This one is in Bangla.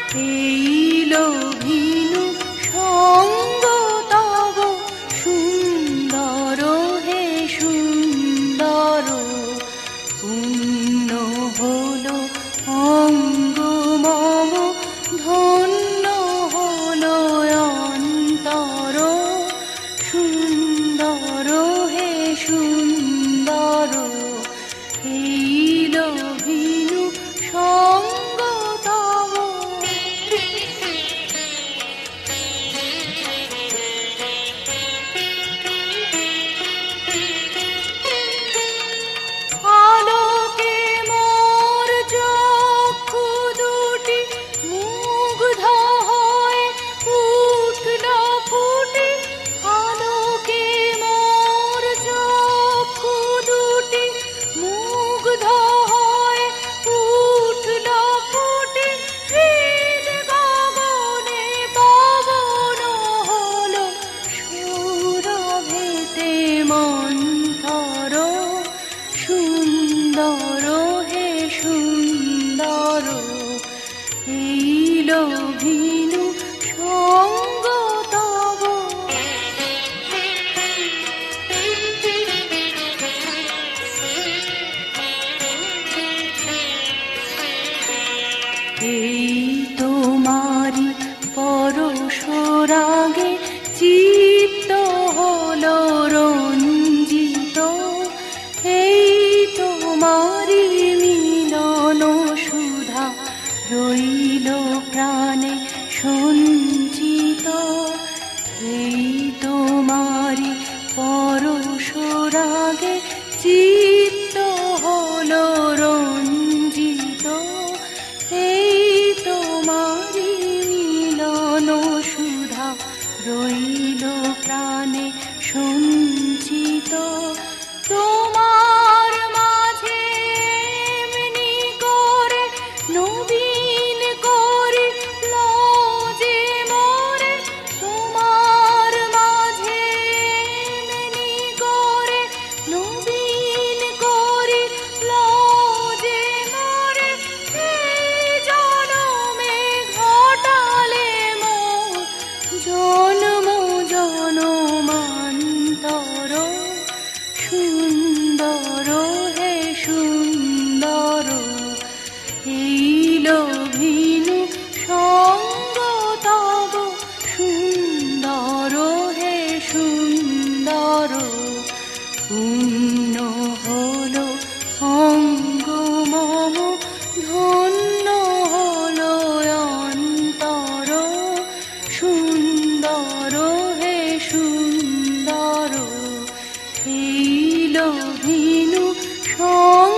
এইলো ভিনু সঙ্গ তব সুন্দর হে সুন্দর, পূর্ণ হলো অঙ্গ মম, ধন্য হলো অন্তর, সুন্দর হে সুন্দর, এইলো ভিনু সঙ্গ তব। আলোকে মোর চক্ষু দুটি মুগ্ধ হয়ে উঠল ফুটে, আলোকে মোর চক্ষু দুটি মুগ্ধ হয়ে উঠল ফুটে, হৃদ গগনে পবন হলো সৌরভেতে মন্থর, সুন্দর হে সুন্দর, এইলো ভিনু সঙ্গ তব। এই তোমারি পরশ রাগে চিত্ত হলো রঞ্জিত, এই তোমারি মিলন সুধা রইল প্রাণে সঞ্চিত, এই তোমারি পরশ রাগে চিত্ত হলো রঞ্জিত, এই তোমারি মিলন সুধা রইল প্রাণে সঞ্চিত, তোমার মাঝে এমনি করে নবীন করে লজে মোরে, তোমার মাঝে এমনি করে নবীন করে লজে মোরে, এই জনমে ঘটালে মোর জন্ম জনমান্তর, সুন্দর হে সুন্দর, এইলো ভিনু সঙ্গ তব, সুন্দর হে সুন্দর, পূর্ণ হলো অঙ্গ মম, ধন্য হলো অন্তর, সুন্দর হে সুন্দর, এইলো ভিনু সঙ্গ।